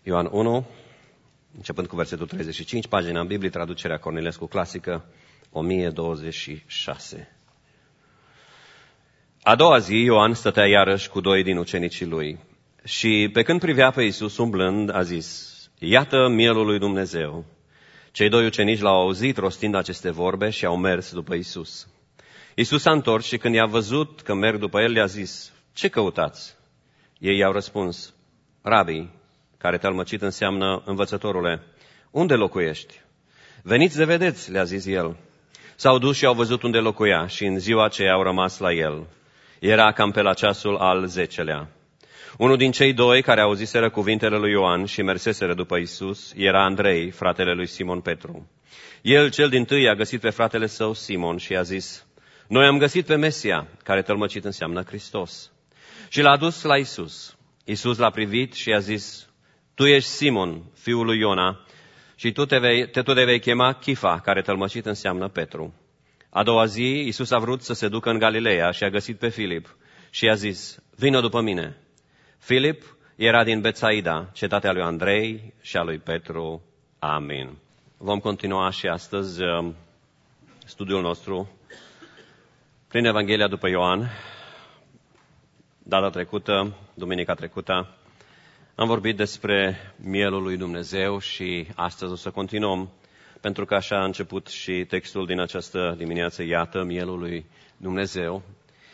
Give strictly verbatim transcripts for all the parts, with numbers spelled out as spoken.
Ioan unu, începând cu versetul treizeci și cinci, pagina în Biblie, traducerea Cornilescu Clasică, o mie douăzeci și șase. A doua zi, Ioan stătea iarăși cu doi din ucenicii lui și pe când privea pe Iisus umblând, a zis: iată mielul lui Dumnezeu. Cei doi ucenici l-au auzit rostind aceste vorbe și au mers după Iisus. Iisus s-a întors și când i-a văzut că merg după el, le-a zis: ce căutați? Ei i-au răspuns: Rabi, care tălmăcit înseamnă învățătorule, unde locuiești? Veniți de vedeți, le-a zis el. S-au dus și au văzut unde locuia și în ziua aceea au rămas la el. Era cam pe la ceasul al zecelea. Unul din cei doi care auziseră cuvintele lui Ioan și merseseră după Iisus era Andrei, fratele lui Simon Petru. El, cel dintâi, a găsit pe fratele său Simon și a zis: noi am găsit pe Mesia, care tălmăcit înseamnă Hristos. Și l-a dus la Iisus. Iisus l-a privit și a zis: tu ești Simon, fiul lui Iona, și tu te, vei, te tu te vei chema Chifa, care tălmăcit înseamnă Petru. A doua zi, Iisus a vrut să se ducă în Galileea și a găsit pe Filip și i-a zis: vină după mine. Filip era din Betsaida, cetatea lui Andrei și a lui Petru. Amin. Vom continua și astăzi studiul nostru prin Evanghelia după Ioan. Data trecută, duminica trecută, am vorbit despre mielul lui Dumnezeu și astăzi o să continuăm, pentru că așa a început și textul din această dimineață: iată mielul lui Dumnezeu.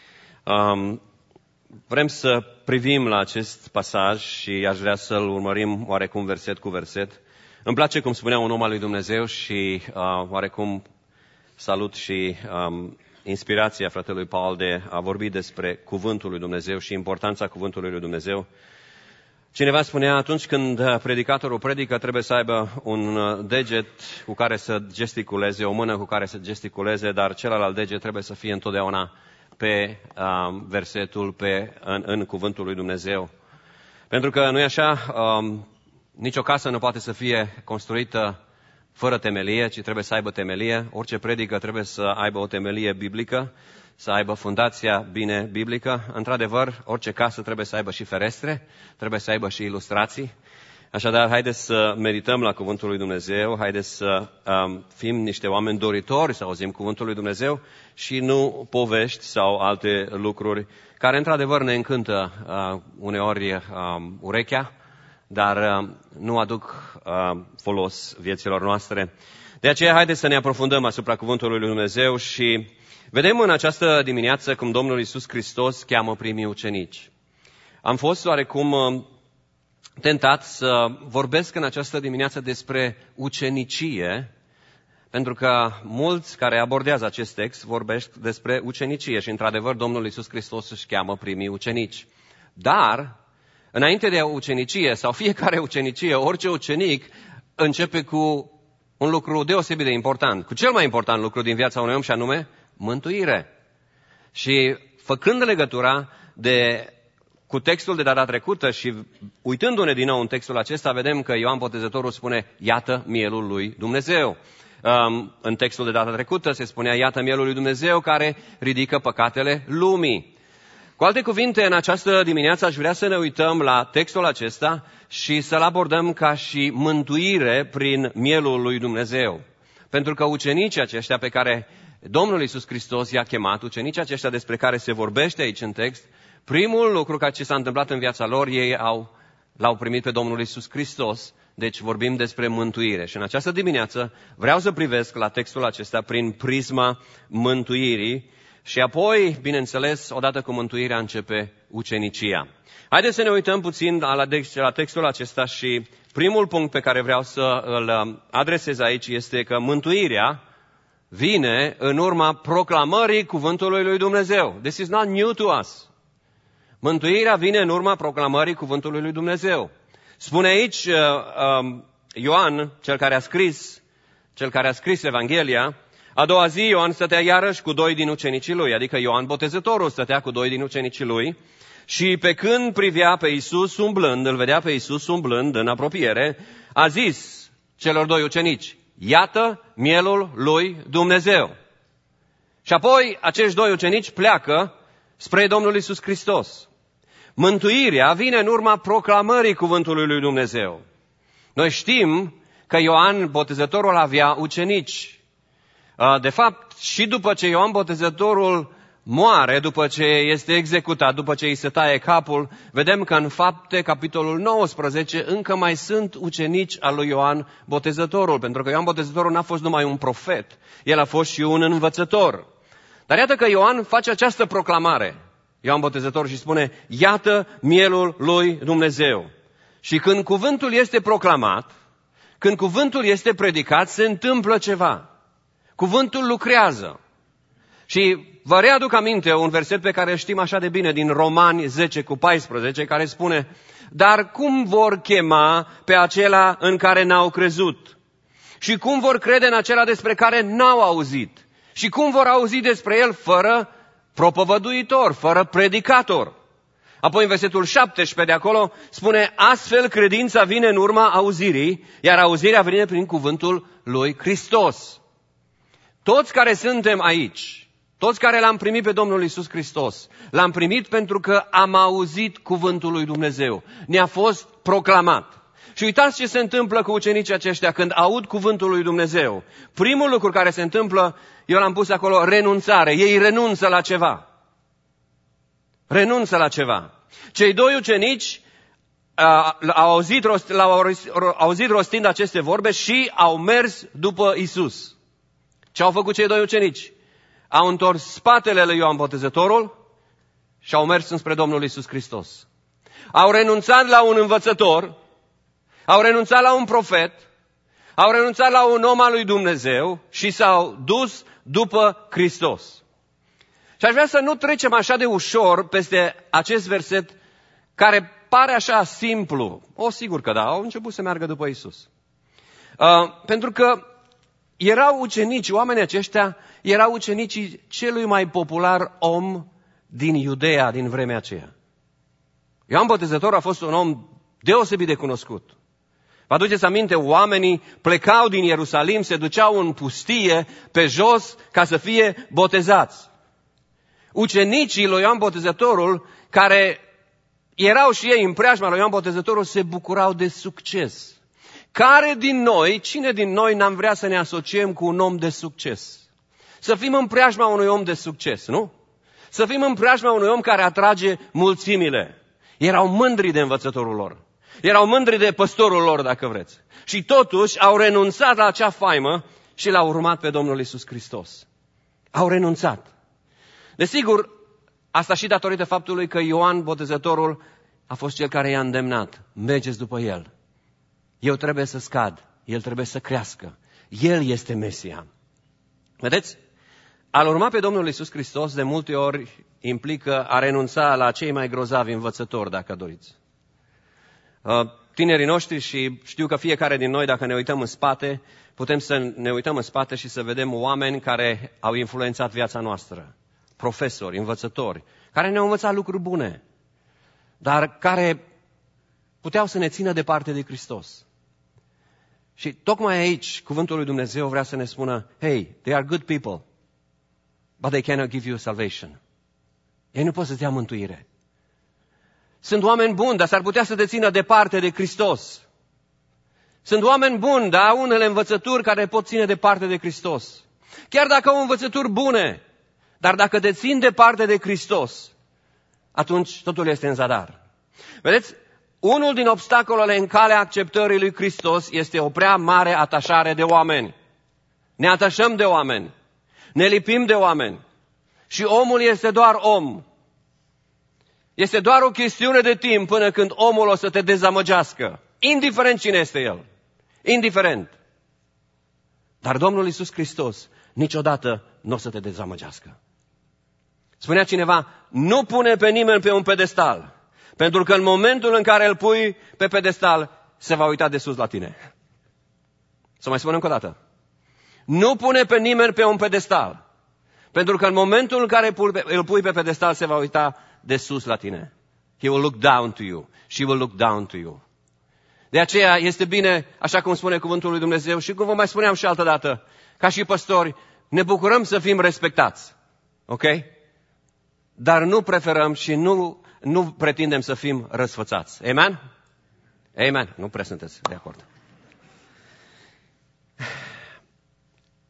Um, vrem să privim la acest pasaj și aș vrea să-l urmărim oarecum verset cu verset. Îmi place cum spunea un om al lui Dumnezeu și uh, oarecum salut și um, inspirația fratelui Paul de a vorbi despre cuvântul lui Dumnezeu și importanța cuvântului lui Dumnezeu. Cineva spunea: atunci când predicatorul predică, trebuie să aibă un deget cu care să gesticuleze, o mână cu care să gesticuleze, dar celălalt deget trebuie să fie întotdeauna pe um, versetul, pe, în, în cuvântul lui Dumnezeu. Pentru că nu e așa, um, nicio casă nu poate să fie construită fără temelie, ci trebuie să aibă temelie. Orice predică trebuie să aibă o temelie biblică, să aibă fundația bine biblică. Într-adevăr, orice casă trebuie să aibă și ferestre, trebuie să aibă și ilustrații. Așadar, haideți să medităm la cuvântul lui Dumnezeu, haideți să um, fim niște oameni doritori să auzim cuvântul lui Dumnezeu și nu povești sau alte lucruri care, într-adevăr, ne încântă uh, uneori uh, urechea, dar uh, nu aduc uh, folos vieților noastre. De aceea, haideți să ne aprofundăm asupra cuvântului lui Dumnezeu și vedem în această dimineață cum Domnul Iisus Hristos cheamă primii ucenici. Am fost oarecum uh, tentat să vorbesc în această dimineață despre ucenicie, pentru că mulți care abordează acest text vorbesc despre ucenicie și, într-adevăr, Domnul Iisus Hristos își cheamă primii ucenici. Dar, înainte de ucenicie sau fiecare ucenicie, orice ucenic începe cu un lucru deosebit de important, cu cel mai important lucru din viața unui om, și anume mântuire. Și făcând legătura de, cu textul de data trecută și uitându-ne din nou în textul acesta, vedem că Ioan Botezătorul spune: iată mielul lui Dumnezeu. Um, în textul de data trecută se spunea: iată mielul lui Dumnezeu care ridică păcatele lumii. Cu alte cuvinte, în această dimineață aș vrea să ne uităm la textul acesta și să-l abordăm ca și mântuire prin mielul lui Dumnezeu. Pentru că ucenicii aceștia pe care Domnul Iisus Hristos i-a chemat, ucenicii aceștia despre care se vorbește aici în text, primul lucru care ce s-a întâmplat în viața lor, ei au, l-au primit pe Domnul Iisus Hristos. Deci vorbim despre mântuire. Și în această dimineață vreau să privesc la textul acesta prin prisma mântuirii și apoi, bineînțeles, odată cu mântuirea începe ucenicia. Haideți să ne uităm puțin la textul acesta și primul punct pe care vreau să îl adresez aici este că mântuirea vine în urma proclamării cuvântului lui Dumnezeu. This is not new to us. Mântuirea vine în urma proclamării cuvântului lui Dumnezeu. Spune aici uh, um, Ioan, cel care a scris, cel care a scris Evanghelia: a doua zi Ioan stătea iarăși cu doi din ucenicii lui, adică Ioan Botezătorul stătea cu doi din ucenicii lui și pe când privea pe Iisus umblând, îl vedea pe Iisus umblând în apropiere, a zis celor doi ucenici: iată mielul lui Dumnezeu. Și apoi acești doi ucenici pleacă spre Domnul Iisus Hristos. Mântuirea vine în urma proclamării cuvântului lui Dumnezeu. Noi știm că Ioan Botezătorul avea ucenici. De fapt, și după ce Ioan Botezătorul moare, după ce este executat, după ce îi se taie capul, vedem că în Fapte, capitolul nouăsprezece, încă mai sunt ucenici al lui Ioan Botezătorul, pentru că Ioan Botezătorul n-a fost numai un profet, el a fost și un învățător. Dar iată că Ioan face această proclamare, Ioan Botezătorul, și spune, iată mielul lui Dumnezeu. Și când cuvântul este proclamat, când cuvântul este predicat, se întâmplă ceva. Cuvântul lucrează. Și vă readuc aminte un verset pe care îl știm așa de bine din Romani zece cu paisprezece, care spune, dar cum vor chema pe acela în care n-au crezut? Și cum vor crede în acela despre care n-au auzit? Și cum vor auzi despre el fără propovăduitor, fără predicator? Apoi în versetul șaptesprezece de acolo spune, astfel credința vine în urma auzirii, iar auzirea vine prin cuvântul lui Hristos. Toți care suntem aici, toți care l-am primit pe Domnul Iisus Hristos, l-am primit pentru că am auzit cuvântul lui Dumnezeu. Ne-a fost proclamat. Și uitați ce se întâmplă cu ucenicii aceștia când aud cuvântul lui Dumnezeu. Primul lucru care se întâmplă, eu l-am pus acolo, renunțare. Ei renunță la ceva. Renunță la ceva. Cei doi ucenici uh, au auzit, rost, l-au auzit rostind aceste vorbe și au mers după Isus. Ce au făcut cei doi ucenici? Au întors spatele lui Ioan Botezătorul și au mers înspre Domnul Iisus Hristos. Au renunțat la un învățător, au renunțat la un profet, au renunțat la un om al lui Dumnezeu și s-au dus după Hristos. Și aș vrea să nu trecem așa de ușor peste acest verset care pare așa simplu. O, sigur că da, au început să meargă după Isus. Uh, pentru că erau ucenici, oamenii aceștia erau ucenicii celui mai popular om din Iudeea din vremea aceea. Ioan Botezătorul a fost un om deosebit de cunoscut. Vă aduceți aminte, oamenii plecau din Ierusalim, se duceau în pustie, pe jos, ca să fie botezați. Ucenicii lui Ioan Botezătorul, care erau și ei în preajma lui Ioan Botezătorul, se bucurau de succes. Care din noi, cine din noi n-am vrea să ne asociem cu un om de succes? Să fim în preajma unui om de succes, nu? Să fim în preajma unui om care atrage mulțimile. Erau mândri de învățătorul lor. Erau mândri de păstorul lor, dacă vreți. Și totuși au renunțat la acea faimă și l-au urmat pe Domnul Iisus Hristos. Au renunțat. Desigur, asta și datorită faptului că Ioan Botezătorul a fost cel care i-a îndemnat. Mergeți după el. Eu trebuie să scad. El trebuie să crească. El este Mesia. Vedeți? A-L urma pe Domnul Iisus Hristos de multe ori implică a renunța la cei mai grozavi învățători, dacă doriți. Tinerii noștri, și știu că fiecare din noi, dacă ne uităm în spate, putem să ne uităm în spate și să vedem oameni care au influențat viața noastră. Profesori, învățători, care ne-au învățat lucruri bune, dar care puteau să ne țină departe de Hristos. Și tocmai aici, cuvântul lui Dumnezeu vrea să ne spună, hey, they are good people, but they cannot give you salvation. Ei nu pot să-ți dea mântuire. Sunt oameni buni, dar s-ar putea să te țină departe de Hristos. Sunt oameni buni, dar au unele învățături care pot ține departe de Hristos. Chiar dacă au învățături bune, dar dacă te țin departe de Hristos, atunci totul este în zadar. Vedeți? Unul din obstacolele în calea acceptării lui Hristos este o prea mare atașare de oameni. Ne atașăm de oameni. Ne lipim de oameni. Și omul este doar om. Este doar o chestiune de timp până când omul o să te dezamăgească. Indiferent cine este el. Indiferent. Dar Domnul Iisus Hristos niciodată nu o să te dezamăgească. Spunea cineva, nu pune pe nimeni pe un pedestal. Pentru că în momentul în care îl pui pe pedestal, se va uita de sus la tine. Să mai spun încă o dată. Nu pune pe nimeni pe un pedestal. Pentru că în momentul în care îl pui pe pedestal, se va uita de sus la tine. He will look down to you. She will look down to you. De aceea este bine, așa cum spune cuvântul lui Dumnezeu și cum vă mai spuneam și altă dată, ca și păstori, ne bucurăm să fim respectați. Ok? Dar nu preferăm și nu, nu pretindem să fim răsfățați. Amen? Amen. Nu prea sunteți de acord.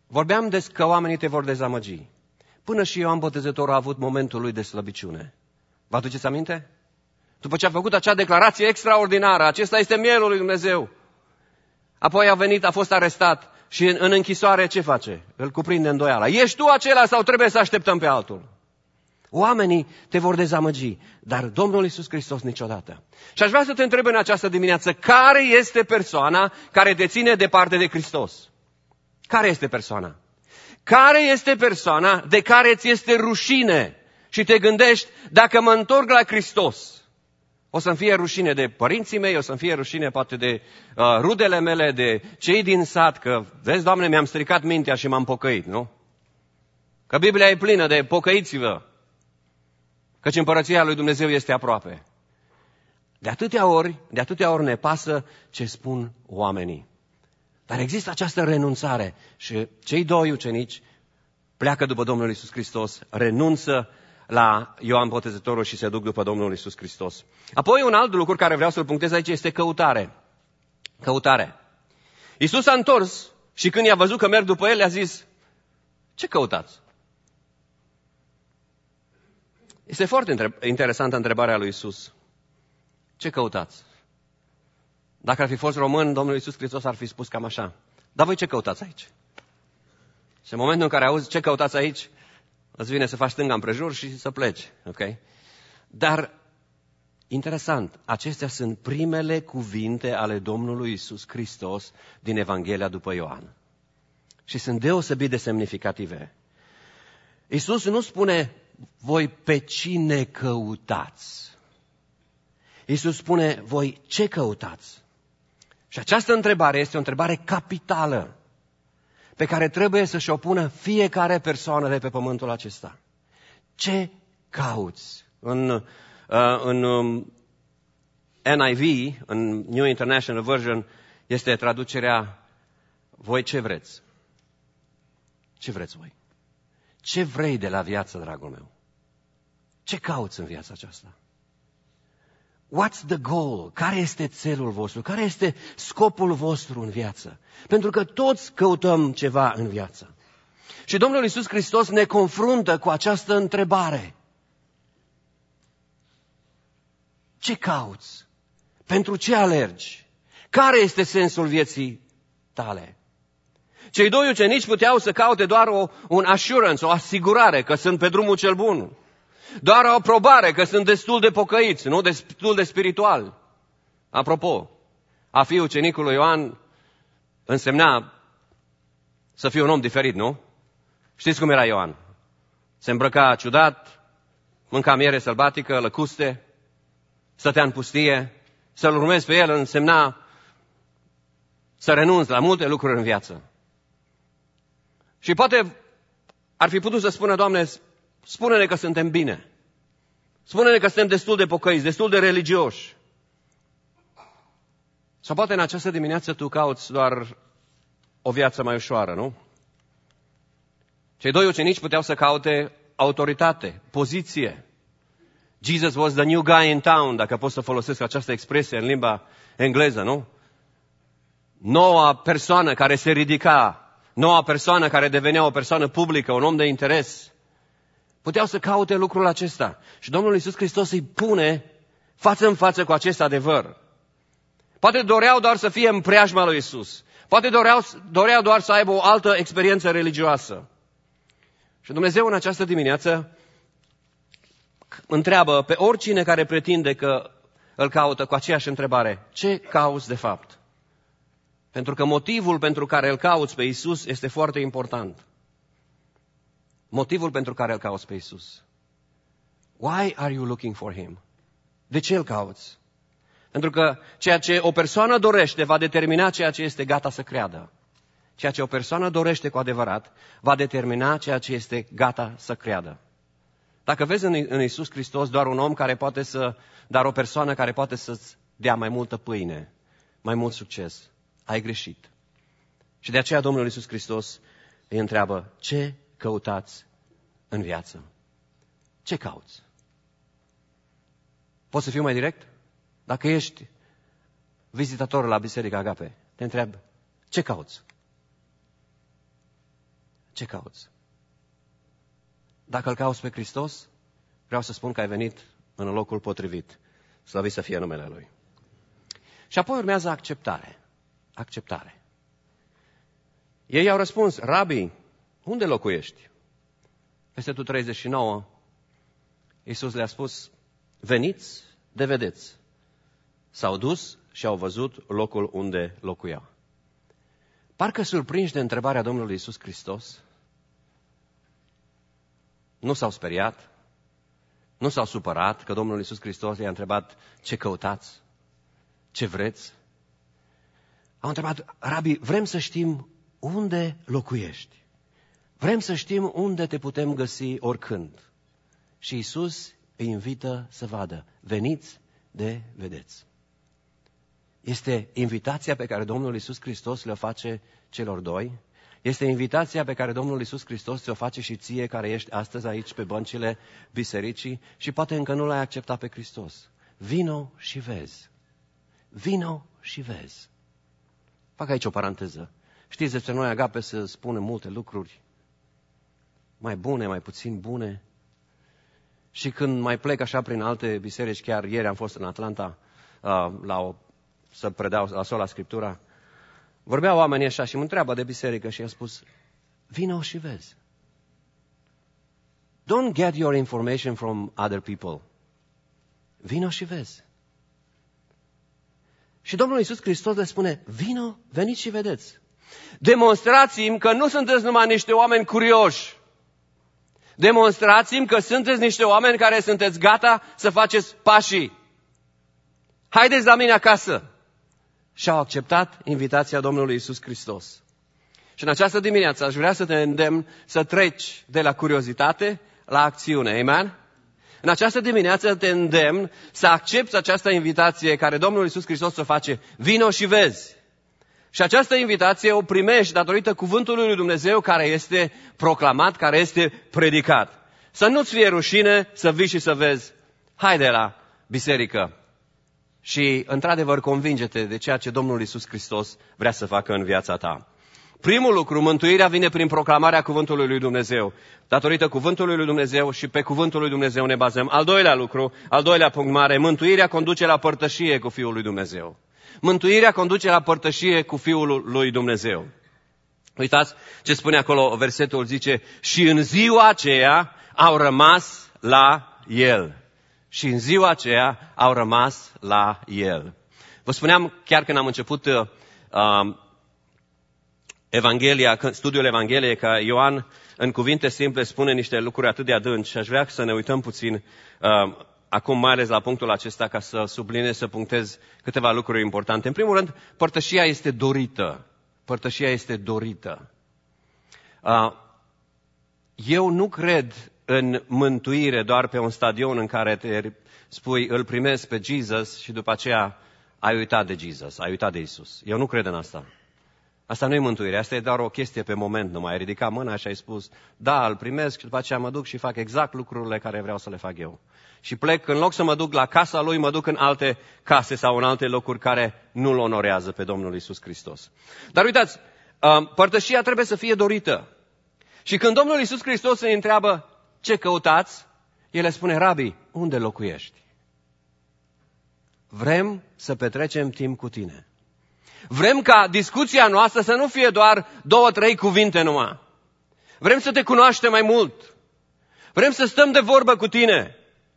Vorbeam despre că oamenii te vor dezamăgi. Până și Ioan Botezătorul a avut momentul lui de slăbiciune. Vă aduceți aminte? După ce a făcut acea declarație extraordinară, acesta este mielul lui Dumnezeu. Apoi a venit, a fost arestat și în, în închisoare ce face? Îl cuprinde îndoiala. Ești tu acela sau trebuie să așteptăm pe altul? Oamenii te vor dezamăgi, dar Domnul Iisus Hristos niciodată. Și aș vrea să te întreb în această dimineață, care este persoana care te ține departe de Hristos? Care este persoana? Care este persoana de care ți este rușine și te gândești, dacă mă întorc la Hristos, o să-mi fie rușine de părinții mei, o să-mi fie rușine poate de uh, rudele mele, de cei din sat, că, vezi, Doamne, mi-am stricat mintea și m-am pocăit, nu? Că Biblia e plină de pocăiți-vă, căci împărăția lui Dumnezeu este aproape. De atâtea ori, de atâtea ori ne pasă ce spun oamenii. Dar există această renunțare și cei doi ucenici pleacă după Domnul Iisus Hristos, renunță la Ioan Botezătorul și se duc după Domnul Iisus Hristos. Apoi un alt lucru care vreau să-l punctez aici este căutare. Căutare. Iisus s-a întors și când i-a văzut că merg după el, le-a zis, ce căutați? Este foarte interesantă întrebarea lui Iisus. Ce căutați? Dacă ar fi fost român, Domnul Iisus Hristos ar fi spus cam așa. Dar voi ce căutați aici? Și în momentul în care auzi ce căutați aici, îți vine să faci stânga împrejur și să pleci. Okay? Dar, interesant, acestea sunt primele cuvinte ale Domnului Iisus Hristos din Evanghelia după Ioan. Și sunt deosebit de semnificative. Iisus nu spune, voi pe cine căutați? Iisus spune, voi ce căutați? Și această întrebare este o întrebare capitală pe care trebuie să-și o pună fiecare persoană de pe pământul acesta. Ce cauți? În, uh, în um, N I V, în New International Version, este traducerea voi ce vreți? Ce vreți voi? Ce vrei de la viață, dragul meu? Ce cauți în viața aceasta? What's the goal? Care este țelul vostru? Care este scopul vostru în viață? Pentru că toți căutăm ceva în viață. Și Domnul Iisus Hristos ne confruntă cu această întrebare. Ce cauți? Pentru ce alergi? Care este sensul vieții tale? Cei doi ucenici puteau să caute doar o, un assurance, o asigurare că sunt pe drumul cel bun. Doar o aprobare că sunt destul de pocăiți, nu destul de spiritual. Apropo, a fi ucenicul lui Ioan însemna să fii un om diferit, nu? Știți cum era Ioan? Se îmbrăca ciudat, mânca miere sălbatică, lăcuste, stătea în pustie. Să-l urmezi pe el însemna să renunți la multe lucruri în viață. Și poate ar fi putut să spună, Doamne, spune-ne că suntem bine. Spune-ne că suntem destul de pocăiți, destul de religioși. Sau poate în această dimineață tu cauți doar o viață mai ușoară, nu? Cei doi ucenici puteau să caute autoritate, poziție. Jesus was the new guy in town, dacă pot să folosesc această expresie în limba engleză, nu? Noua persoană care se ridica, noua persoană care devenea o persoană publică, un om de interes. Puteau să caute lucrul acesta. Și Domnul Iisus Hristos îi pune față în față cu acest adevăr. Poate doreau doar să fie în preajma lui Iisus. Poate doreau, doreau doar să aibă o altă experiență religioasă. Și Dumnezeu în această dimineață întreabă pe oricine care pretinde că îl caută cu aceeași întrebare. Ce cauți de fapt? Pentru că motivul pentru care îl cauți pe Iisus este foarte important. Motivul pentru care îl cauți pe Iisus. Why are you looking for him? De ce îl cauți? Pentru că ceea ce o persoană dorește va determina ceea ce este gata să creadă. Ceea ce o persoană dorește cu adevărat va determina ceea ce este gata să creadă. Dacă vezi în Iisus Hristos doar un om care poate să, dar o persoană care poate să-ți dea mai multă pâine, mai mult succes, ai greșit. Și de aceea Domnul Iisus Hristos îi întreabă, ce căutați în viață? Ce cauți? Poți să fiu mai direct? Dacă ești vizitator la Biserica Agape, te întreb, ce cauți? Ce cauți? Dacă îl cauți pe Hristos, vreau să spun că ai venit în locul potrivit. Slăvit să fie numele Lui. Și apoi urmează acceptare. Acceptare. Ei au răspuns, Rabi, unde locuiești? Versetul treizeci și nouă, Iisus le-a spus, veniți de vedeți. S-au dus și au văzut locul unde locuiau. Parcă surprinși de întrebarea Domnului Iisus Hristos, nu s-au speriat, nu s-au supărat că Domnul Iisus Hristos i-a întrebat ce căutați, ce vreți. Au întrebat, Rabi, vrem să știm unde locuiești. Vrem să știm unde te putem găsi oricând. Și Iisus îi invită să vadă. Veniți de vedeți. Este invitația pe care Domnul Iisus Hristos le face celor doi. Este invitația pe care Domnul Iisus Hristos ți-o face și ție care ești astăzi aici pe băncile bisericii și poate încă nu l-ai acceptat pe Hristos. Vino și vezi. Vino și vezi. Fac aici o paranteză. Știți, despre noi Agape se spune multe lucruri, mai bune, mai puțin bune. Și când mai plec așa prin alte biserici, chiar ieri am fost în Atlanta uh, la o, să predau la sola Scriptura, vorbeau oamenii așa și mă întreabă de biserică și i-a spus, vino și vezi. Don't get your information from other people. Vino și vezi. Și Domnul Iisus Hristos le spune, vino, veniți și vedeți. Demonstrați-mi că nu sunteți numai niște oameni curioși. Demonstrați-mi că sunteți niște oameni care sunteți gata să faceți pașii. Haideți la mine acasă. Și au acceptat invitația Domnului Iisus Hristos. Și în această dimineață aș vrea să te îndemn să treci de la curiozitate la acțiune. Amen? În această dimineață te îndemn să accepți această invitație care Domnul Iisus Hristos o face. Vino și vezi. Și această invitație o primești datorită cuvântului lui Dumnezeu care este proclamat, care este predicat. Să nu-ți fie rușine să vii și să vezi. Haide la biserică. Și, într-adevăr, convinge-te de ceea ce Domnul Iisus Hristos vrea să facă în viața ta. Primul lucru, mântuirea vine prin proclamarea cuvântului lui Dumnezeu. Datorită cuvântului lui Dumnezeu și pe cuvântul lui Dumnezeu ne bazăm. Al doilea lucru, al doilea punct mare, mântuirea conduce la părtășie cu Fiul lui Dumnezeu. Mântuirea conduce la părtășie cu Fiul lui Dumnezeu. Uitați ce spune acolo, versetul zice, și în ziua aceea au rămas la El. Și în ziua aceea au rămas la El. Vă spuneam chiar când am început uh, Evanghelia, studiul Evangheliei, că Ioan în cuvinte simple spune niște lucruri atât de adânci și aș vrea să ne uităm puțin uh, acum mai ales la punctul acesta ca să subliniez, să punctez câteva lucruri importante. În primul rând, părtășia este dorită. Părtășia este dorită. Uh, eu nu cred în mântuire doar pe un stadion în care te spui îl primesc pe Jesus și după aceea ai uitat de Jesus, ai uitat de Isus. Eu nu cred în asta. Asta nu e mântuire, asta e doar o chestie pe moment numai. Ai ridicat mâna și ai spus, da, îl primesc și după aceea mă duc și fac exact lucrurile care vreau să le fac eu. Și plec, în loc să mă duc la casa lui, mă duc în alte case sau în alte locuri care nu-L onorează pe Domnul Iisus Hristos. Dar uitați, părtășia trebuie să fie dorită. Și când Domnul Iisus Hristos îi întreabă ce căutați, El le spune, Rabi, unde locuiești? Vrem să petrecem timp cu tine. Vrem ca discuția noastră să nu fie doar două, trei cuvinte numai. Vrem să te cunoaștem mai mult. Vrem să stăm de vorbă cu tine.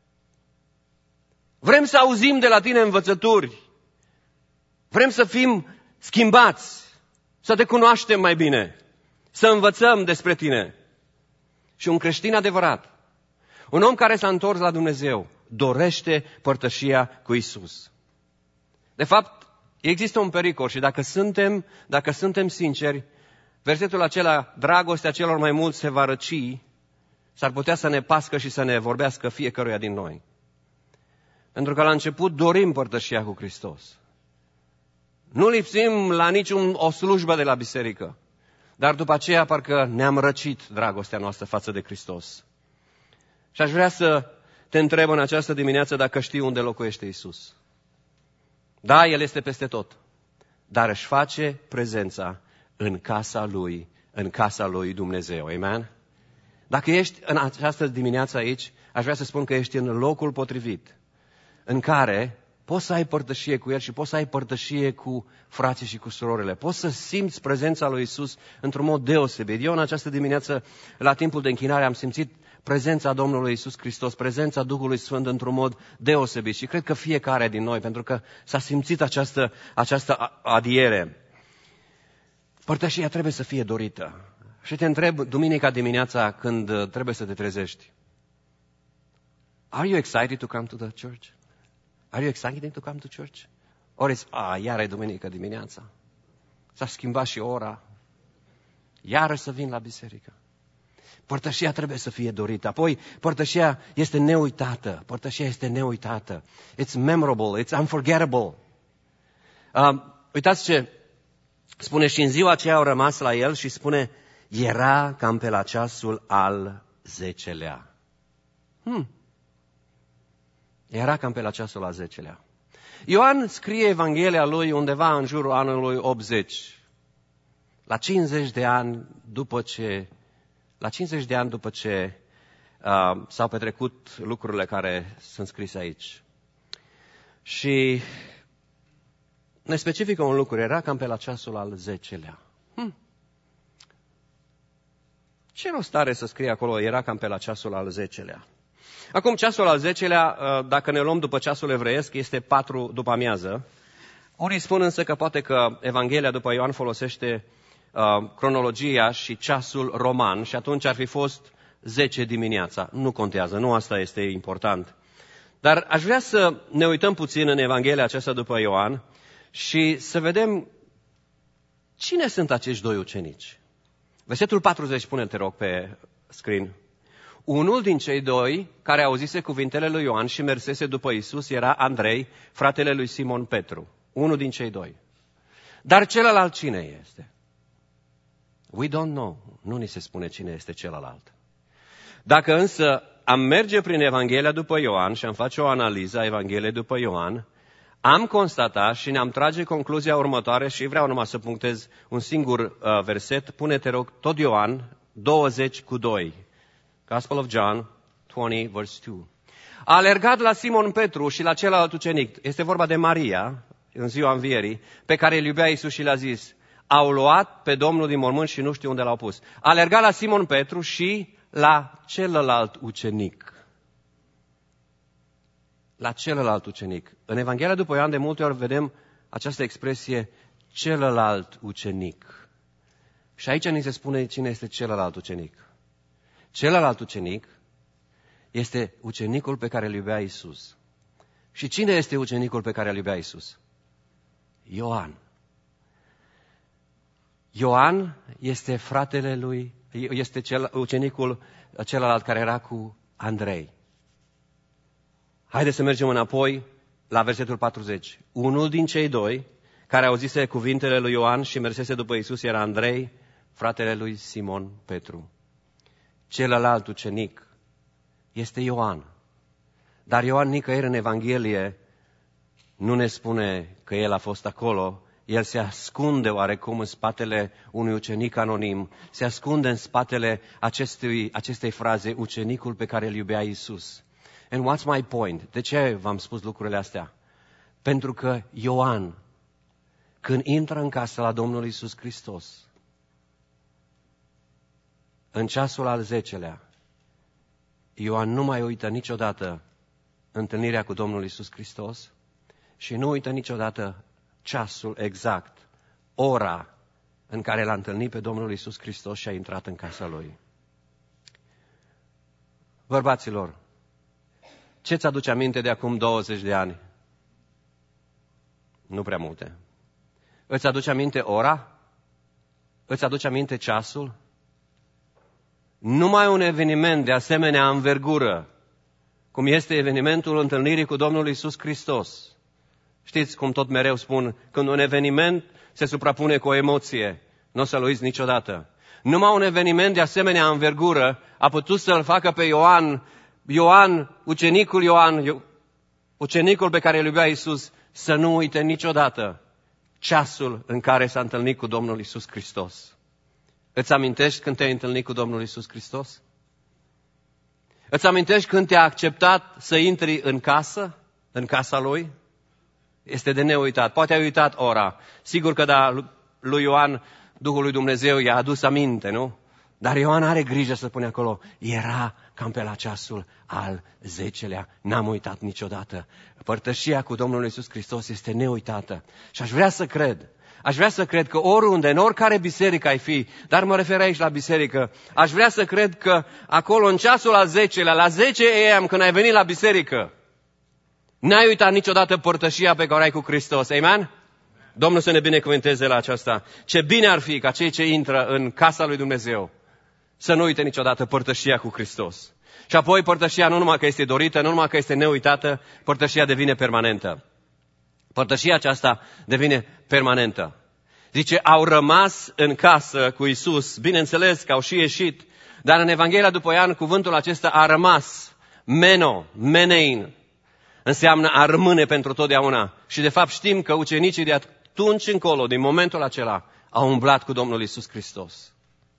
Vrem să auzim de la tine învățături. Vrem să fim schimbați, să te cunoaștem mai bine, să învățăm despre tine. Și un creștin adevărat, un om care s-a întors la Dumnezeu, dorește părtășia cu Isus. De fapt, există un pericol și dacă suntem, dacă suntem sinceri, versetul acela, dragostea celor mai mulți se va răci, s-ar putea să ne pască și să ne vorbească fiecăruia din noi. Pentru că la început dorim părtășia cu Hristos. Nu lipsim la niciun o slujbă de la biserică, dar după aceea parcă ne-am răcit dragostea noastră față de Hristos. Și aș vrea să te întreb în această dimineață dacă știi unde locuiește Isus. Da, El este peste tot, dar își face prezența în casa Lui în casa lui Dumnezeu. Amen? Dacă ești în această dimineață aici, aș vrea să spun că ești în locul potrivit, în care poți să ai părtășie cu El și poți să ai părtășie cu frații și cu surorile. Poți să simți prezența lui Isus într-un mod deosebit. Eu în această dimineață, la timpul de închinare, am simțit prezența Domnului Isus Hristos, prezența Duhului Sfânt într-un mod deosebit. Și cred că fiecare din noi, pentru că s-a simțit această, această adiere. Părtășia trebuie să fie dorită. Și te întreb, duminica dimineața, când trebuie să te trezești, are you excited to come to the church? Are you excited to come to church? Ori zici, a, iar e duminică dimineața. S-a schimbat și ora. Iară să vin la biserică. Părtășia trebuie să fie dorită. Apoi, părtășia este neuitată. Părtășia este neuitată. It's memorable, it's unforgettable. Uh, uitați ce spune, și în ziua aceea au rămas la el și spune, era cam pe la ceasul al zecelea. Hmm. Era cam pe la ceasul al zecelea. Ioan scrie Evanghelia lui undeva în jurul anului optzeci. La cincizeci de ani după ce, la cincizeci de ani după ce uh, s-au petrecut lucrurile care sunt scrise aici. Și ne specifică un lucru, era cam pe la ceasul al zecelea. Hmm. Ce rost are să scrie acolo, era cam pe la ceasul al zecelea? Acum, ceasul al zecelea, dacă ne luăm după ceasul evreiesc, este patru după amiază. Unii spun însă că poate că Evanghelia după Ioan folosește uh, cronologia și ceasul roman și atunci ar fi fost zece dimineața. Nu contează, nu asta este important. Dar aș vrea să ne uităm puțin în Evanghelia aceasta după Ioan și să vedem cine sunt acești doi ucenici. Versetul patruzeci, pune, te rog, pe screen. Unul din cei doi care auzise cuvintele lui Ioan și mersese după Isus era Andrei, fratele lui Simon Petru. Unul din cei doi. Dar celălalt cine este? We don't know. Nu ni se spune cine este celălalt. Dacă însă am merge prin Evanghelia după Ioan și am face o analiză a Evangheliei după Ioan, am constatat și ne-am trage concluzia următoare și vreau numai să punctez un singur uh, verset. Pune, te rog, tot Ioan douăzeci cu doi. Gospel of John douăzeci, verse doi. A alergat la Simon Petru și la celălalt ucenic. Este vorba de Maria, în ziua învierii, pe care îl iubea Iisus și le-a zis, au luat pe Domnul din mormânt și nu știu unde l-au pus. A alergat la Simon Petru și la celălalt ucenic. La celălalt ucenic. În Evanghelia după Ioan de multe ori vedem această expresie, celălalt ucenic. Și aici ni se spune cine este celălalt ucenic. Celălalt ucenic este ucenicul pe care îl iubea Iisus. Și cine este ucenicul pe care îl iubea Iisus? Ioan. Ioan este fratele lui, este cel, ucenicul celălalt care era cu Andrei. Haideți să mergem înapoi la versetul patruzeci. Unul din cei doi care auzise cuvintele lui Ioan și mersese după Iisus era Andrei, fratele lui Simon Petru. Celălalt ucenic este Ioan. Dar Ioan nicăieri în Evanghelie nu ne spune că el a fost acolo. El se ascunde oarecum în spatele unui ucenic anonim. Se ascunde în spatele acestui, acestei fraze, ucenicul pe care îl iubea Iisus. And what's my point? De ce v-am spus lucrurile astea? Pentru că Ioan, când intră în casă la Domnul Iisus Hristos, în ceasul al zecelea, Ioan nu mai uită niciodată întâlnirea cu Domnul Iisus Hristos și nu uită niciodată ceasul exact, ora în care l-a întâlnit pe Domnul Iisus Hristos și a intrat în casa lui. Bărbaților, ce-ți aduce aminte de acum douăzeci de ani? Nu prea multe. Îți aduce aminte ora? Îți aduce aminte ceasul? Numai un eveniment de asemenea învergură, cum este evenimentul întâlnirii cu Domnul Iisus Hristos. Știți cum tot mereu spun, când un eveniment se suprapune cu o emoție, nu o să-l uiți niciodată. Numai un eveniment de asemenea învergură a putut să-l facă pe Ioan, Ioan, ucenicul Ioan, ucenicul pe care îl iubea Iisus, să nu uite niciodată ceasul în care s-a întâlnit cu Domnul Iisus Hristos. Îți amintești când te-ai întâlnit cu Domnul Iisus Hristos? Îți amintești când te-a acceptat să intri în casă, în casa Lui? Este de neuitat. Poate ai uitat ora. Sigur că da, lui Ioan, Duhul lui Dumnezeu i-a adus aminte, nu? Dar Ioan are grijă să pune acolo. Era cam pe la ceasul al zecelea. N-am uitat niciodată. Părtășia cu Domnul Iisus Hristos este neuitată. Și aș vrea să cred. Aș vrea să cred că oriunde, în oricare biserică ai fi, dar mă refer aici la biserică, aș vrea să cred că acolo, în ceasul al zecelea, la zece a m, când ai venit la biserică, n-ai uitat niciodată părtășia pe care o ai cu Hristos. Amen? Domnul să ne binecuvânteze la aceasta. Ce bine ar fi ca cei ce intră în casa lui Dumnezeu să nu uite niciodată părtășia cu Hristos. Și apoi părtășia nu numai că este dorită, nu numai că este neuitată, părtășia devine permanentă. Părtășia aceasta devine permanentă. Zice, au rămas în casă cu Iisus, bineînțeles că au și ieșit, dar în Evanghelia după Ioan cuvântul acesta a rămas, meno, menein, înseamnă a rămâne pentru totdeauna. Și de fapt știm că ucenicii de atunci încolo, din momentul acela, au umblat cu Domnul Iisus Hristos.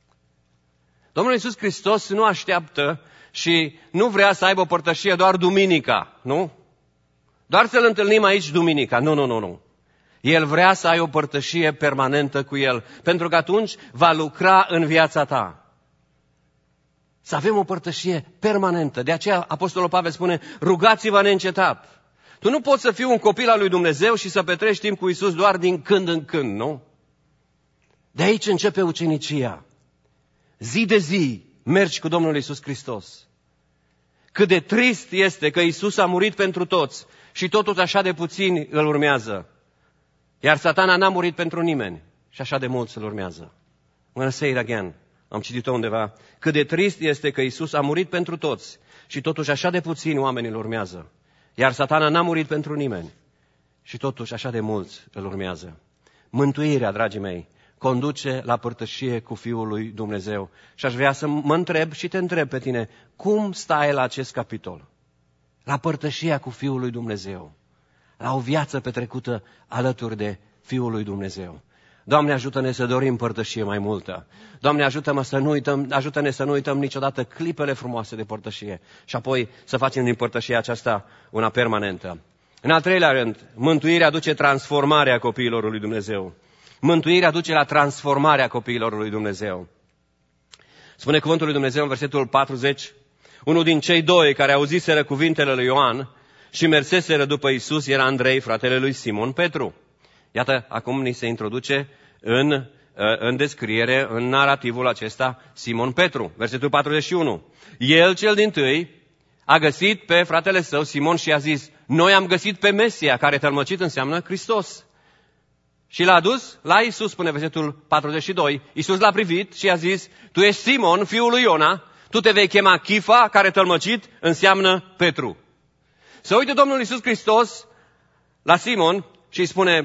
Domnul Iisus Hristos nu așteaptă și nu vrea să aibă o părtășie doar duminica, nu? Doar să-L întâlnim aici duminica. Nu, nu, nu, nu. El vrea să ai o părtășie permanentă cu El, pentru că atunci va lucra în viața ta. Să avem o părtășie permanentă. De aceea Apostolul Pavel spune, rugați-vă neîncetat. Tu nu poți să fii un copil al lui Dumnezeu și să petrești timp cu Iisus doar din când în când, nu? De aici începe ucenicia. Zi de zi mergi cu Domnul Iisus Hristos. Cât de trist este că Iisus a murit pentru toți și totuși așa de puțini îl urmează. Iar Satana n-a murit pentru nimeni și așa de mulți îl urmează. I'm gonna say it again. Am citit-o undeva. Cât de trist este că Iisus a murit pentru toți și totuși așa de puțini oameni îl urmează. Iar Satana n-a murit pentru nimeni și totuși așa de mulți îl urmează. Mântuirea, dragii mei, conduce la părtășie cu Fiul lui Dumnezeu. Și aș vrea să mă întreb și te întreb pe tine, cum stai la acest capitol? La părtășia cu Fiul lui Dumnezeu. La o viață petrecută alături de Fiul lui Dumnezeu. Doamne, ajută-ne să dorim părtășie mai multă. Doamne, ajută-mă să nu uităm, ajută-ne să nu uităm niciodată clipele frumoase de părtășie. Și apoi să facem din părtășia aceasta una permanentă. În al treilea rând, mântuirea aduce transformarea copiilor lui Dumnezeu. Mântuirea duce la transformarea copiilor lui Dumnezeu. Spune cuvântul lui Dumnezeu în versetul patruzeci, unul din cei doi care auziseră cuvintele lui Ioan și merseseră după Iisus era Andrei, fratele lui Simon Petru. Iată, acum ni se introduce în, în descriere, în narativul acesta, Simon Petru. Versetul patruzeci și unu. El, cel dintâi, a găsit pe fratele său, Simon, și a zis, noi am găsit pe Mesia, care tălmăcit înseamnă Hristos. Și l-a dus la Iisus, spune versetul patruzeci și doi. Iisus l-a privit și a zis, tu ești Simon, fiul lui Iona, tu te vei chema Chifa, care tălmăcit înseamnă Petru. Se uită Domnul Iisus Hristos la Simon și îi spune,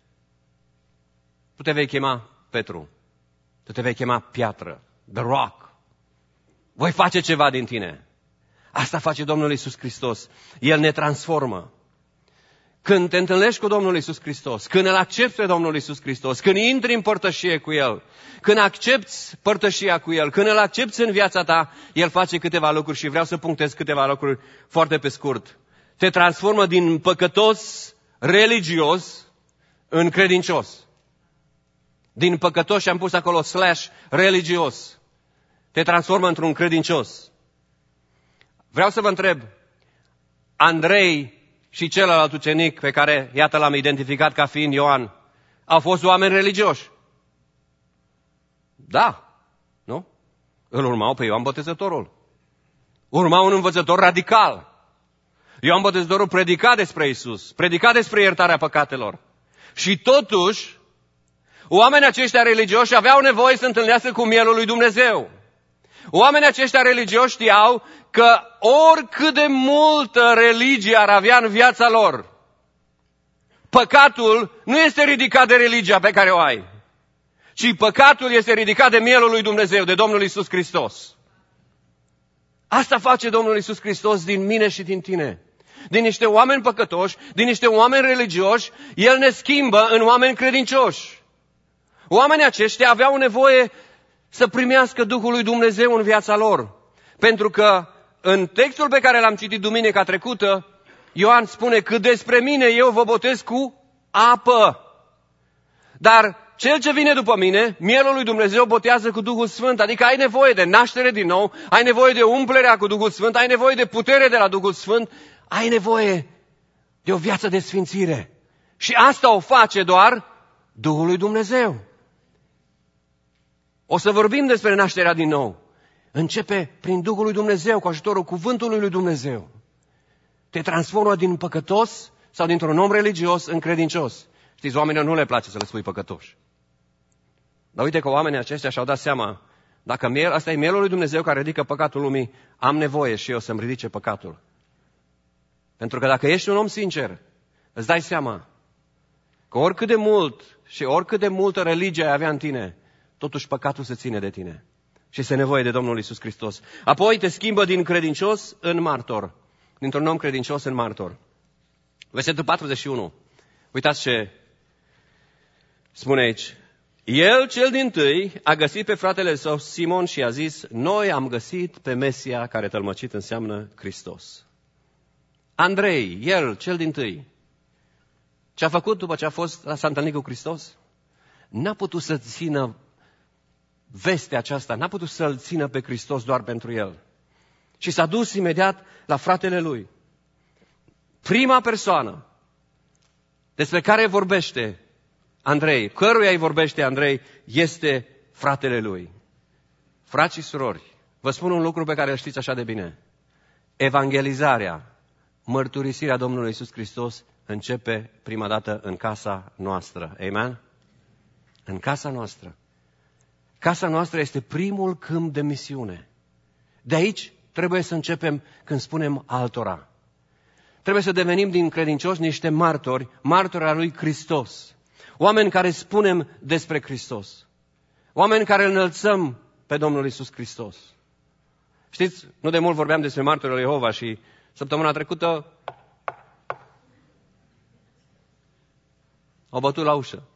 tu te vei chema Petru, tu te vei chema piatră, the rock. Voi face ceva din tine. Asta face Domnul Iisus Hristos. El ne transformă. Când te întâlnești cu Domnul Iisus Hristos, când îl accepți pe Domnul Iisus Hristos, când intri în părtășie cu El, când accepți părtășia cu El, când îl accepți în viața ta, El face câteva lucruri și vreau să punctez câteva lucruri foarte pe scurt. Te transformă din păcătos religios în credincios. Din păcătos, și am pus acolo slash religios. Te transformă într-un credincios. Vreau să vă întreb, Andrei și celălalt ucenic pe care, iată, l-am identificat ca fiind Ioan, au fost oameni religioși? Da, nu? Îl urmau pe Ioan Botezătorul. Urmau un învățător radical. Ioan Botezătorul predica despre Iisus, predica despre iertarea păcatelor. Și totuși, oamenii aceștia religioși aveau nevoie să întâlnească cu mielul lui Dumnezeu. Oamenii aceștia religioși știau că oricât de multă religie ar avea în viața lor, păcatul nu este ridicat de religia pe care o ai, ci păcatul este ridicat de mielul lui Dumnezeu, de Domnul Iisus Hristos. Asta face Domnul Iisus Hristos din mine și din tine. Din niște oameni păcătoși, din niște oameni religioși, El ne schimbă în oameni credincioși. Oamenii aceștia aveau nevoie să primească Duhul lui Dumnezeu în viața lor. Pentru că în textul pe care l-am citit duminica trecută, Ioan spune că despre mine eu vă botez cu apă. Dar cel ce vine după mine, mielul lui Dumnezeu, botează cu Duhul Sfânt. Adică ai nevoie de naștere din nou, ai nevoie de umplerea cu Duhul Sfânt, ai nevoie de putere de la Duhul Sfânt, ai nevoie de o viață de sfințire. Și asta o face doar Duhul lui Dumnezeu. O să vorbim despre nașterea din nou. Începe prin Duhul lui Dumnezeu, cu ajutorul cuvântului lui Dumnezeu. Te transformă din păcătos sau dintr-un om religios în credincios. Știți, oamenilor nu le place să le spui păcătoși. Dar uite că oamenii aceștia și-au dat seama, dacă miel, asta e mielul lui Dumnezeu care ridică păcatul lumii, am nevoie și eu să-mi ridice păcatul. Pentru că dacă ești un om sincer, îți dai seama că oricât de mult și oricât de multă religie ai avea în tine, totuși păcatul se ține de tine. Și este nevoie de Domnul Iisus Hristos. Apoi te schimbă din credincios în martor. Dintr-un om credincios în martor. Versetul patruzeci și unu. Uitați ce spune aici. El, cel dintâi, a găsit pe fratele său Simon și a zis, noi am găsit pe Mesia, care tălmăcit înseamnă Hristos. Andrei, el, cel dintâi, ce a făcut după ce a fost s-a întâlnit cu Hristos? N-a putut să țină vestea aceasta, n-a putut să-L țină pe Hristos doar pentru el. Și s-a dus imediat la fratele lui. Prima persoană despre care vorbește Andrei, căruia îi vorbește Andrei, este fratele lui. Frați și surori, vă spun un lucru pe care îl știți așa de bine. Evangelizarea, mărturisirea Domnului Iisus Hristos începe prima dată în casa noastră. Amen? În casa noastră. Casa noastră este primul câmp de misiune. De aici trebuie să începem când spunem altora. Trebuie să devenim din credincioși niște martori, martori al lui Hristos. Oameni care spunem despre Hristos. Oameni care înălțăm pe Domnul Iisus Hristos. Știți, nu de mult vorbeam despre martorii lui Jehova și săptămâna trecută au bătut la ușă.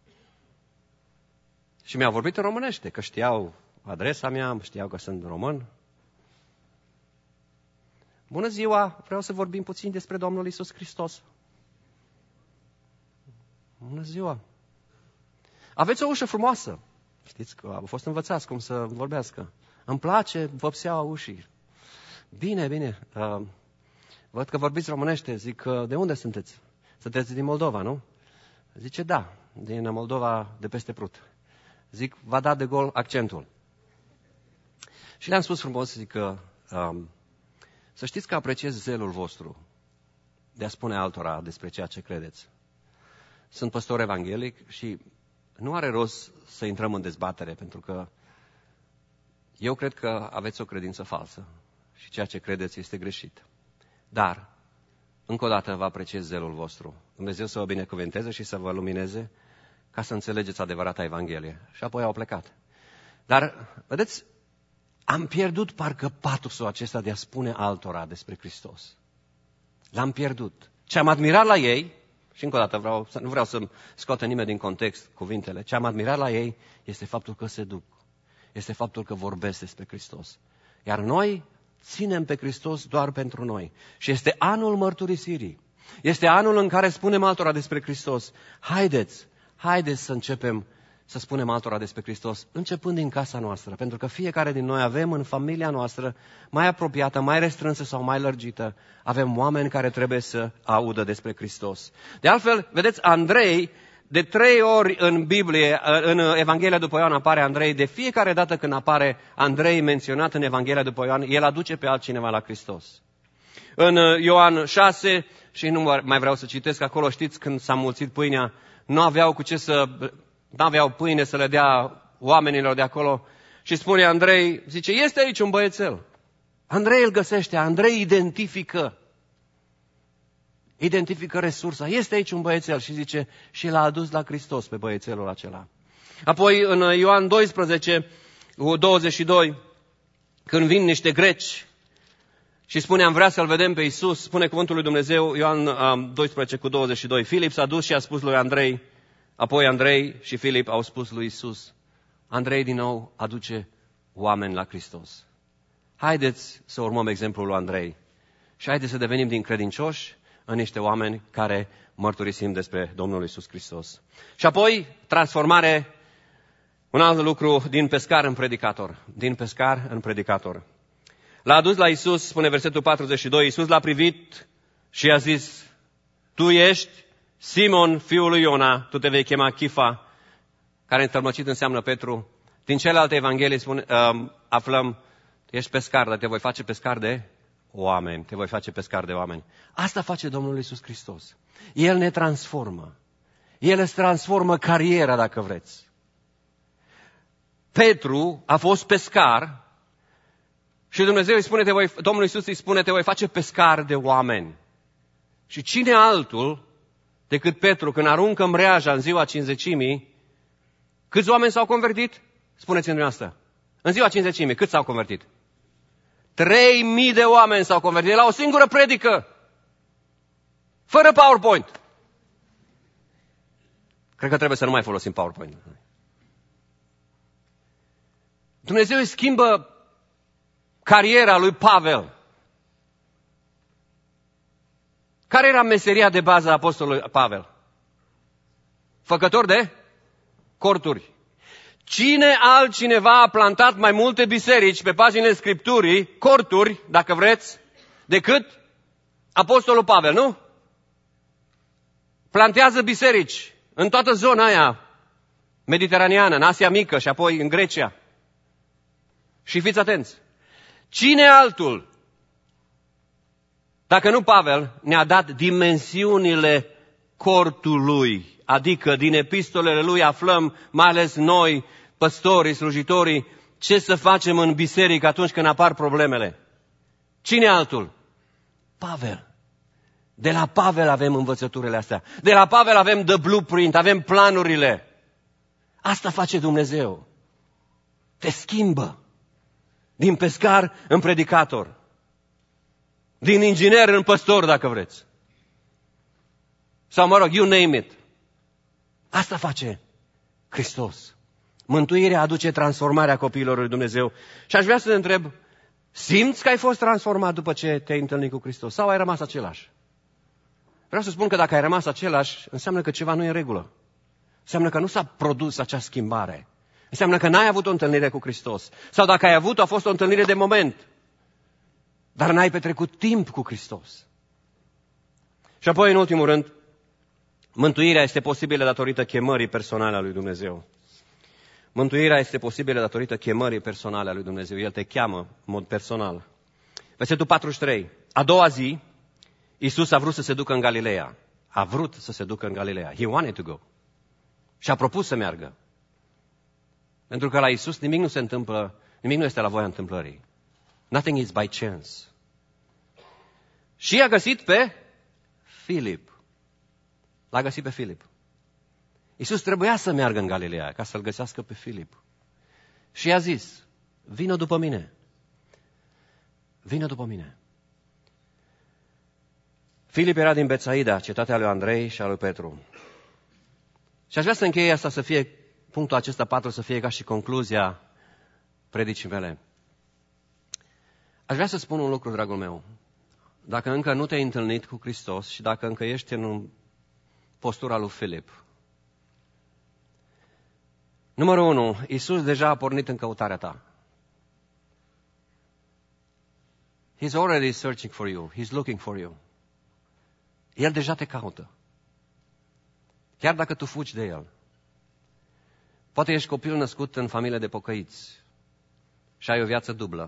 Și mi-au vorbit în românește, că știau adresa mea, știau că sunt român. Bună ziua, vreau să vorbim puțin despre Domnul Iisus Hristos. Bună ziua. Aveți o ușă frumoasă. Știți că au fost învățați cum să vorbească. Îmi place vopseaua ușii. Bine, bine. Uh, văd că vorbiți românește. Zic, uh, de unde sunteți? Sunteți din Moldova, nu? Zice, da, din Moldova de peste Prut. Zic, v-a dat de gol accentul. Și le-am spus frumos, zic că um, să știți că apreciez zelul vostru de a spune altora despre ceea ce credeți. Sunt păstor evanghelic și nu are rost să intrăm în dezbatere, pentru că eu cred că aveți o credință falsă și ceea ce credeți este greșit. Dar, încă o dată vă apreciez zelul vostru. Dumnezeu să vă binecuvânteze și să vă lumineze ca să înțelegeți adevărata Evanghelie. Și apoi au plecat. Dar, vedeți, am pierdut parcă patosul acesta de a spune altora despre Hristos. L-am pierdut. Ce am admirat la ei, și încă o dată vreau, nu vreau să scoată nimeni din context cuvintele, ce am admirat la ei este faptul că se duc. Este faptul că vorbesc despre Hristos. Iar noi ținem pe Hristos doar pentru noi. Și este anul mărturisirii. Este anul în care spunem altora despre Hristos. Haideți, haideți să începem să spunem altora despre Hristos, începând din casa noastră. Pentru că fiecare din noi avem în familia noastră, mai apropiată, mai restrânsă sau mai lărgită, avem oameni care trebuie să audă despre Hristos. De altfel, vedeți, Andrei, de trei ori în Biblie, în Evanghelia după Ioan apare Andrei, de fiecare dată când apare Andrei menționat în Evanghelia după Ioan, el aduce pe altcineva la Hristos. În Ioan șase, și nu mai vreau să citesc acolo, știți, când s-a mulțit pâinea, nu aveau cu ce să, nu aveau pâine să le dea oamenilor de acolo. Și spune Andrei, zice, este aici un băiețel. Andrei îl găsește, Andrei identifică. Identifică resursa. Este aici un băiețel și zice, și l-a adus la Hristos pe băiețelul acela. Apoi în Ioan doisprezece, douăzeci și doi, când vin niște greci și spune, am vrea să-L vedem pe Iisus, spune cuvântul lui Dumnezeu, Ioan doisprezece cu douăzeci și doi, Filip s-a dus și a spus lui Andrei, apoi Andrei și Filip au spus lui Iisus, Andrei din nou aduce oameni la Hristos. Haideți să urmăm exemplul lui Andrei și haideți să devenim din credincioși în niște oameni care mărturisim despre Domnul Iisus Hristos. Și apoi, transformare, un alt lucru, din pescar în predicator. Din pescar în predicator. L-a adus la Iisus, spune versetul patruzeci și doi, Iisus l-a privit și i-a zis, tu ești Simon, fiul lui Iona, tu te vei chema Chifa, care întâlmăcit înseamnă Petru. Din celelalte evanghelii spune, uh, aflăm, ești pescar, dar te voi face pescar de oameni. Te voi face pescar de oameni. Asta face Domnul Iisus Hristos. El ne transformă. El îți transformă cariera, dacă vreți. Petru a fost pescar și Dumnezeu îi spune, te voi, Domnul Iisus îi spune, te voi face pescar de oameni. Și cine altul decât Petru, când aruncă mreaja în ziua cincizecimii, câți oameni s-au convertit? Spuneți-mi dumneavoastră. În ziua cincizecimii, câți s-au convertit? Trei mii de oameni s-au convertit la o singură predică. Fără PowerPoint. Cred că trebuie să nu mai folosim PowerPoint. Dumnezeu îi schimbă cariera lui Pavel. Care era meseria de bază a apostolului Pavel? Făcător de corturi. Cine altcineva a plantat mai multe biserici pe paginile Scripturii, corturi, dacă vreți, decât apostolul Pavel, nu? Plantează biserici în toată zona aia mediteraneană, în Asia Mică și apoi în Grecia. Și fiți atenți, cine altul, dacă nu Pavel, ne-a dat dimensiunile cortului, adică din epistolele lui aflăm, mai ales noi, păstorii, slujitorii, ce să facem în biserică atunci când apar problemele. Cine altul? Pavel. De la Pavel avem învățăturile astea. De la Pavel avem the blueprint, avem planurile. Asta face Dumnezeu. Te schimbă. Din pescar în predicator. Din inginer în păstor, dacă vreți. Sau, mă rog, you name it. Asta face Hristos. Mântuirea aduce transformarea copiilor lui Dumnezeu. Și aș vrea să te întreb, simți că ai fost transformat după ce te-ai întâlnit cu Hristos? Sau ai rămas același? Vreau să spun că dacă ai rămas același, înseamnă că ceva nu e în regulă. Înseamnă că nu s-a produs acea schimbare. Înseamnă că n-ai avut o întâlnire cu Hristos. Sau dacă ai avut, a fost o întâlnire de moment. Dar n-ai petrecut timp cu Hristos. Și apoi, în ultimul rând, mântuirea este posibilă datorită chemării personale a lui Dumnezeu. Mântuirea este posibilă datorită chemării personale a lui Dumnezeu. El te cheamă în mod personal. Versetul patruzeci și trei. A doua zi, Iisus a vrut să se ducă în Galileea. A vrut să se ducă în Galileea. He wanted to go. Și a propus să meargă. Pentru că la Iisus nimic nu se întâmplă, nimic nu este la voia întâmplării. Nothing is by chance. Și a găsit pe Filip. L-a găsit pe Filip. Iisus trebuia să meargă în Galileea ca să-l găsească pe Filip. Și i-a zis, vină după mine. Vină după mine. Filip era din Betsaida, cetatea lui Andrei și a lui Petru. Și aș vrea să încheie asta să fie, punctul acesta patru, să fie ca și concluzia predicii mele. Aș vrea să spun un lucru, dragul meu. Dacă încă nu te-ai întâlnit cu Hristos și dacă încă ești în postura lui Filip. Numărul unu, Iisus deja a pornit în căutarea ta. He's already searching for you. He's looking for you. El deja te caută. Chiar dacă tu fugi de El. Poate ești copil născut în familie de pocăiți și ai o viață dublă.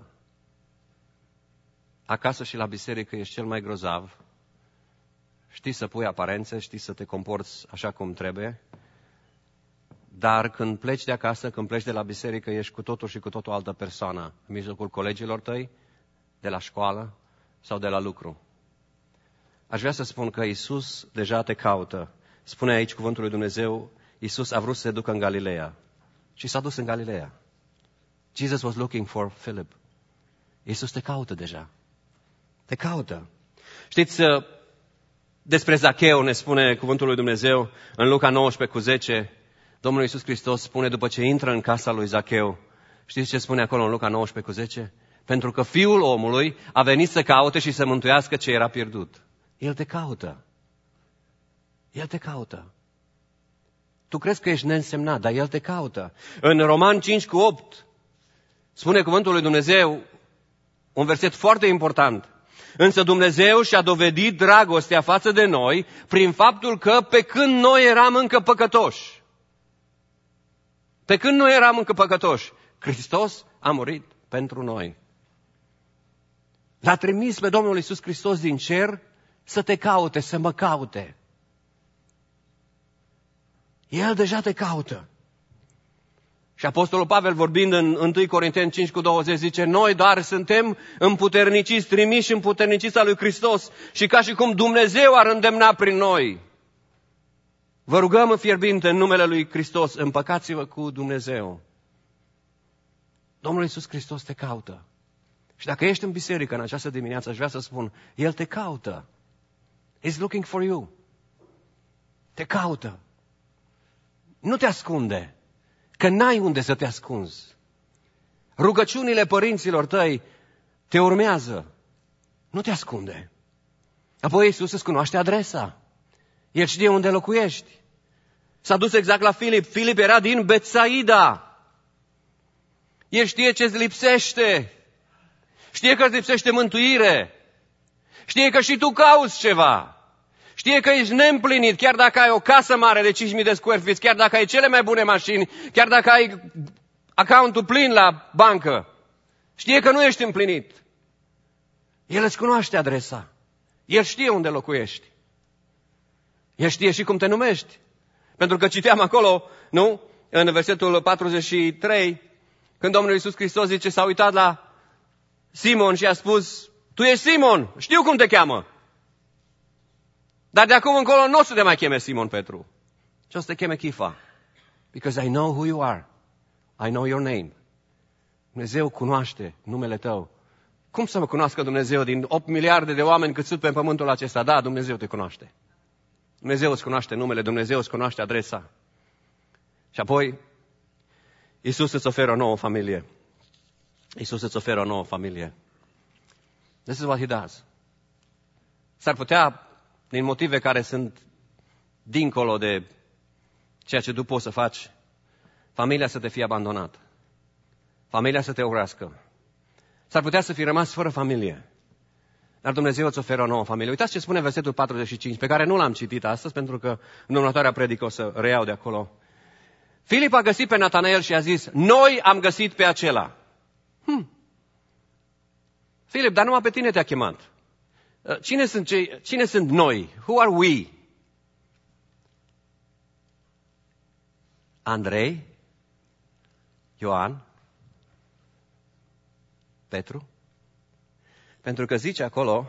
Acasă și la biserică ești cel mai grozav. Știi să pui aparențe, știi să te comporți așa cum trebuie. Dar când pleci de acasă, când pleci de la biserică, ești cu totul și cu totul altă persoană. În mijlocul colegilor tăi, de la școală sau de la lucru. Aș vrea să spun că Iisus deja te caută. Spune aici cuvântul lui Dumnezeu, Iisus a vrut să se ducă în Galileea. Și s-a dus în Galileea. Jesus was looking for Philip. Iisus te caută deja. Te caută. Știți, despre Zacheu ne spune cuvântul lui Dumnezeu în Luca nouăsprezece cu zece, Domnul Iisus Hristos spune după ce intră în casa lui Zacheu, știți ce spune acolo în Luca nouăsprezece cu zece? Pentru că Fiul omului a venit să caute și să mântuiască ce era pierdut. El te caută. El te caută. Tu crezi că ești neînsemnat, dar El te caută. În Roman cinci cu opt spune cuvântul lui Dumnezeu, un verset foarte important. Însă Dumnezeu și-a dovedit dragostea față de noi prin faptul că pe când noi eram încă păcătoși, pe când noi eram încă păcătoși, Hristos a murit pentru noi. L-a trimis pe Domnul Iisus Hristos din cer să te caute, să mă caute. El deja te caută. Și Apostolul Pavel, vorbind în întâi Corinteni cinci cu douăzeci, zice, noi doar suntem împuterniciți, trimiși împuterniciți al lui Hristos și ca și cum Dumnezeu ar îndemna prin noi. Vă rugăm în fierbinte în numele lui Hristos, împăcați-vă cu Dumnezeu. Domnul Iisus Hristos te caută. Și dacă ești în biserică în această dimineață, aș vrea să spun, El te caută. He's looking for you. Te caută. Nu te ascunde. Că n-ai unde să te ascunzi. Rugăciunile părinților tăi te urmează. Nu te ascunde. Apoi Iisus îți cunoaște adresa. El știe unde locuiești. S-a dus exact la Filip. Filip era din Betsaida. El știe ce îți lipsește. Știe că îți lipsește mântuire. Știe că și tu cauți ceva. Știe că ești neîmplinit, chiar dacă ai o casă mare de cinci mii de square feet, chiar dacă ai cele mai bune mașini, chiar dacă ai accountul plin la bancă. Știe că nu ești împlinit. El îți cunoaște adresa. El știe unde locuiești. El știe și cum te numești. Pentru că citeam acolo, nu? În versetul patruzeci și trei, când Domnul Iisus Hristos zice, s-a uitat la Simon și a spus, tu ești Simon, știu cum te cheamă. Dar de acum încolo nu o să te mai cheme Simon Petru, ci o să te cheme Chifa. Because I know who you are. I know your name. Dumnezeu cunoaște numele tău. Cum să mă cunoască Dumnezeu din opt miliarde de oameni cât sunt pe pământul acesta? Da, Dumnezeu te cunoaște. Dumnezeu îți cunoaște numele, Dumnezeu îți cunoaște adresa. Și apoi, Iisus îți oferă o nouă familie. Iisus îți oferă o nouă familie. This is what he does. S-ar putea, din motive care sunt dincolo de ceea ce tu poți să faci, familia să te fie abandonată. Familia să te urască. S-ar putea să fi rămas fără familie. Dar Dumnezeu îți oferă o nouă familie. Uitați ce spune versetul patruzeci și cinci, pe care nu l-am citit astăzi, pentru că în următoarea predică o să reiau de acolo. Filip a găsit pe Natanael și a zis, noi am găsit pe acela. Hmm. Filip, dar numai pe tine te-a chemat. Cine sunt, cei, cine sunt noi? Who are we? Andrei? Ioan? Petru? Pentru că zice acolo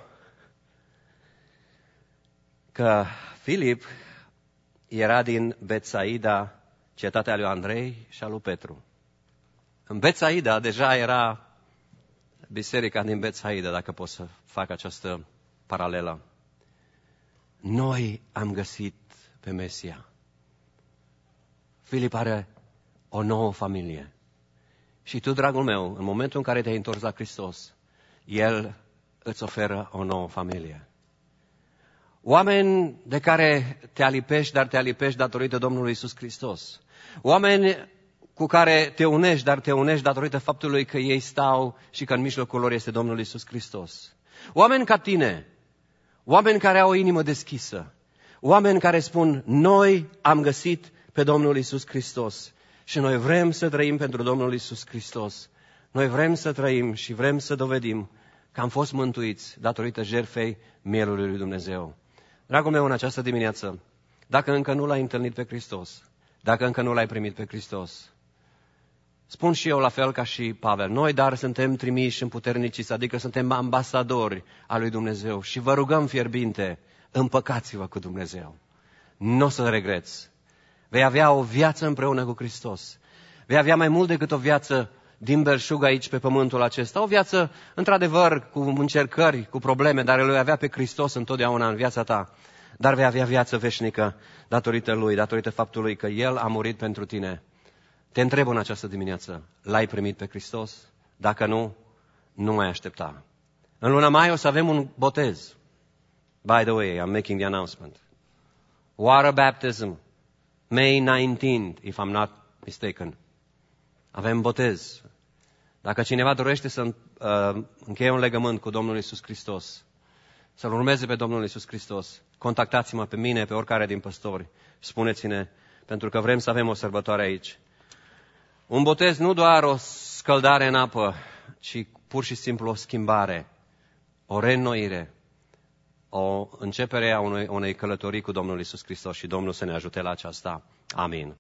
că Filip era din Betsaida, cetatea lui Andrei și a lui Petru. În Betsaida deja era biserica din Betsaida, dacă pot să fac această paralelă. Noi am găsit pe Mesia. Filip are o nouă familie. Și tu, dragul meu, în momentul în care te-ai întors la Hristos, El îți oferă o nouă familie. Oameni de care te alipești, dar te alipești datorită Domnului Iisus Hristos. Oameni cu care te unești, dar te unești datorită faptului că ei stau și că în mijlocul lor este Domnul Iisus Hristos. Oameni ca tine, oameni care au o inimă deschisă, oameni care spun, noi am găsit pe Domnul Iisus Hristos și noi vrem să trăim pentru Domnul Iisus Hristos. Noi vrem să trăim și vrem să dovedim că am fost mântuiți datorită jertfei mielului lui Dumnezeu. Dragul meu, în această dimineață, dacă încă nu l-ai întâlnit pe Hristos, dacă încă nu l-ai primit pe Hristos, spun și eu la fel ca și Pavel, noi dar suntem trimiși împuterniciți, adică suntem ambasadori al lui Dumnezeu și vă rugăm fierbinte, împăcați-vă cu Dumnezeu. Nu o să regreți. Vei avea o viață împreună cu Hristos. Vei avea mai mult decât o viață din belșug aici pe pământul acesta. O viață, într-adevăr, cu încercări, cu probleme, dar îl vei avea pe Hristos întotdeauna în viața ta. dar vei avea viață veșnică datorită Lui, datorită faptului că El a murit pentru tine. Te întreb în această dimineață, l-ai primit pe Hristos? Dacă nu, nu mai aștepta. În luna mai o să avem un botez. By the way, I'm making the announcement. Water baptism, May nineteenth, if I'm not mistaken. Avem botez. Dacă cineva dorește să uh, încheie un legământ cu Domnul Iisus Hristos, să-L urmeze pe Domnul Iisus Hristos, contactați-mă pe mine, pe oricare din păstori, spuneți-ne, pentru că vrem să avem o sărbătoare aici. Un botez nu doar o scăldare în apă, ci pur și simplu o schimbare, o reînnoire, o începere a unei, unei călătorii cu Domnul Iisus Hristos și Domnul să ne ajute la aceasta. Amin.